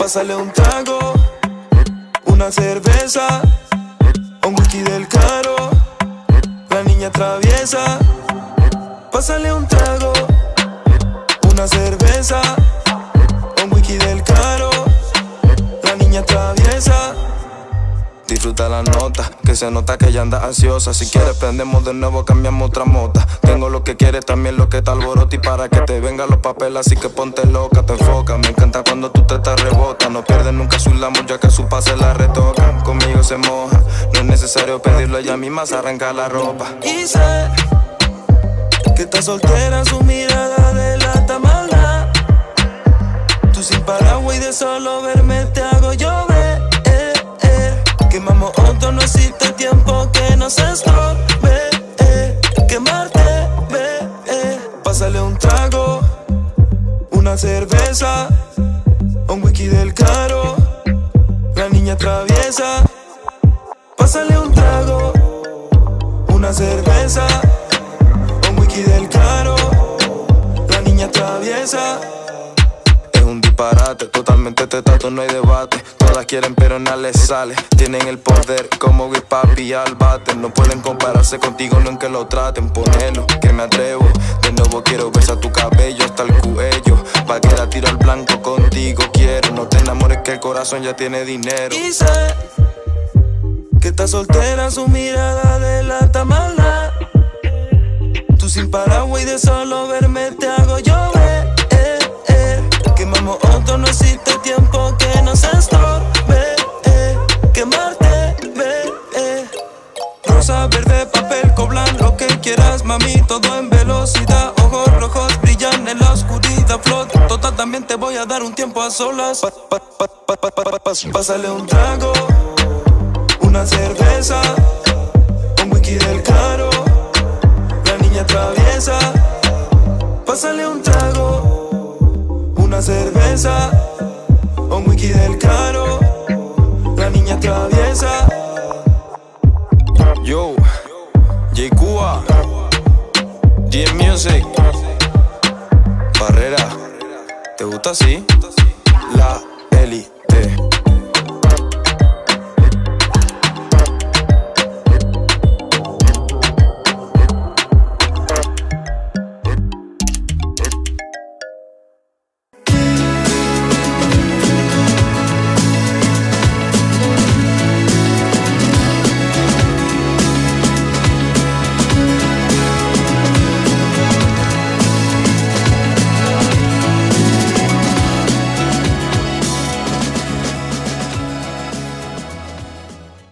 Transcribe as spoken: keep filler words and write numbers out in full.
Pásale un trago, una cerveza, un whisky del caro, la niña traviesa. Pásale un trago, una cerveza, un whisky del caro, la niña traviesa. Disfruta la nota, que se nota que ella anda ansiosa. Si quieres prendemos de nuevo, cambiamos otra mota. Tengo lo que quieres, también lo que te alborota. Y para que te vengan los papeles, así que ponte loca, te enfoca. Me encanta cuando tú te estás rebota. No pierdes nunca su amor, ya que su pase la retoca. Conmigo se moja, no es necesario pedirlo, ella misma se arranca la ropa. Y sé que estás soltera, su mirada delata maldad. Tú sin paraguas y de solo verme te hago llover. Quemamos otro, no existe tiempo que nos estorbe. eh, Quemarte, ve, eh. Pásale un trago, una cerveza, un whisky del caro, la niña traviesa. Pásale un trago, una cerveza, un whisky del caro, la niña traviesa. Un disparate, totalmente tetato, no hay debate. Todas quieren pero nada les sale. Tienen el poder como Big Papi al bate. No pueden compararse contigo, no en que lo traten. Ponelo, que me atrevo. De nuevo quiero besar tu cabello hasta el cuello. Pa' que la tiro al blanco contigo quiero. No te enamores que el corazón ya tiene dinero. Y sé que estás soltera, su mirada delata maldad. Tú sin paraguas y de solo verme te hago llover. Quemamos otro, no existe tiempo que nos estorbe. eh, Quemarte, ve, eh. Rosa, verde, papel, coblan lo que quieras, mami, todo en velocidad. Ojos rojos brillan en la oscuridad, flor. Total, también te voy a dar un tiempo a solas. Pa, pa, pa, pa, pa, pa, pa, Pásale un trago, una cerveza, un whisky del caro, la niña traviesa. Pásale un trago, una cerveza, un whisky del caro, la niña traviesa. Yo, J. Cuba, D M Music, Barrera, ¿te gusta así? La Eli.